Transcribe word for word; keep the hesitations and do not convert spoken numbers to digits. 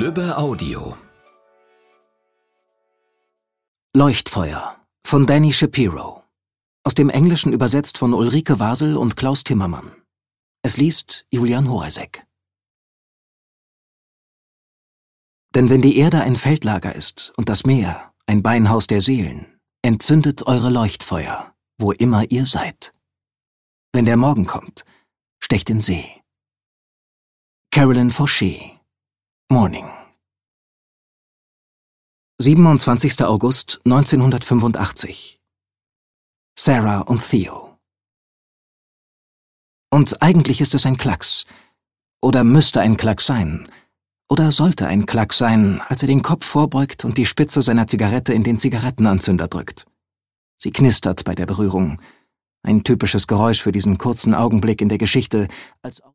Lübbe Audio. Leuchtfeuer von Danny Shapiro. Aus dem Englischen übersetzt von Ulrike Wasel und Klaus Timmermann. Es liest Julian Horeisek. Denn wenn die Erde ein Feldlager ist und das Meer ein Beinhaus der Seelen, entzündet eure Leuchtfeuer, wo immer ihr seid. Wenn der Morgen kommt, stecht in See. Carolyn Fauché, Morning. siebenundzwanzigster August neunzehnhundertfünfundachtzig. Sarah und Theo. Und eigentlich ist es ein Klacks. Oder müsste ein Klacks sein. Oder sollte ein Klacks sein, als er den Kopf vorbeugt und die Spitze seiner Zigarette in den Zigarettenanzünder drückt. Sie knistert bei der Berührung. Ein typisches Geräusch für diesen kurzen Augenblick in der Geschichte, als